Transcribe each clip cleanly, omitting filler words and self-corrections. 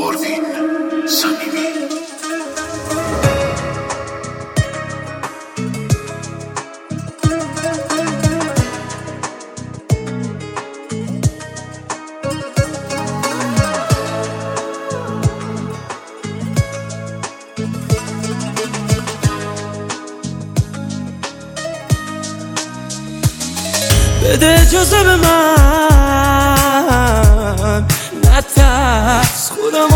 پروین صمیمی. بده اجازه به من، نترس خودم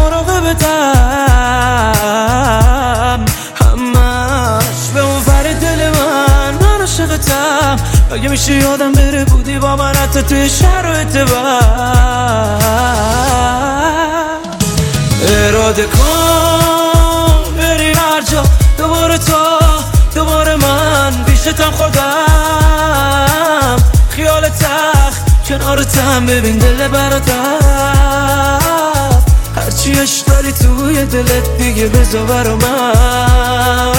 مراقبتم، همش به اون ور دل من عاشقتم. اگه میشه یادم بره بودی با من حتی توی شرایط بد. اراده کن بری هر جا، دوباره دوباره من پیشتم خودم، خیال تخت کنارتم، ببین دل براتم، هرچی عشق داری توی دلت دیگه بذار برا من.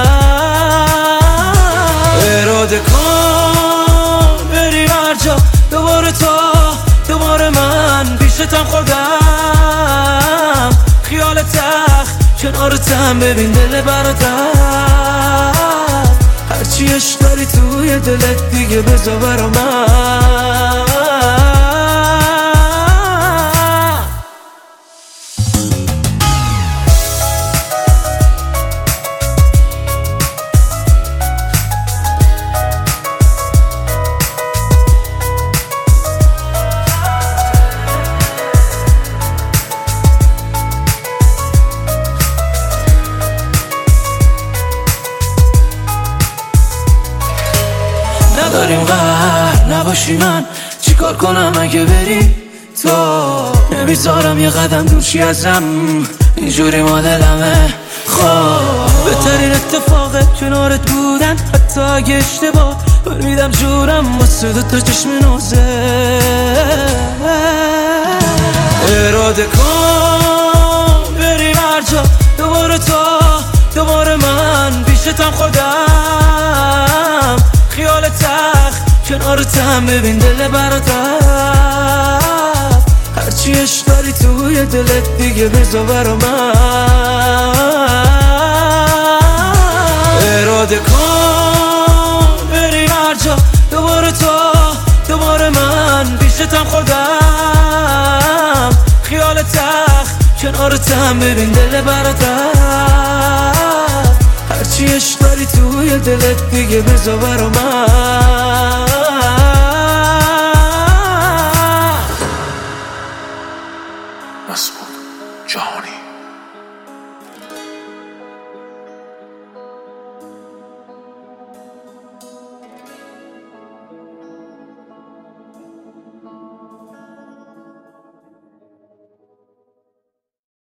اراده کن بری هر جا، دوباره من پیشتم خودم، خیال تخت کنارتم، ببین دل براتم، هرچی عشق داری توی دلت دیگه بذار برا من. نداریم قهر نباشی، من چیکار کنم اگه بری تو؟ نمیذارم یه قدم دوشی ازم، اینجوری ما دلمه. خب بهترین اتفاقه کنارت بودن، حتی اگه اشتباه برمیدم جورم واسه دوتا چشم نوزه. اراده کن بری هر جا، دوباره من پیشتم خودم، خیال تخت کنارتم، ببین دل براتم، هرچی عشق داری توی دلت دیگه بذار برا من. اراده کن بری هر جا، دوباره من پیشتم خودم، خیال تخت کنارتم، ببین دل براتم، هرچی عشق داری توی دلت دیگه بذار برا من. مسعود جهانی.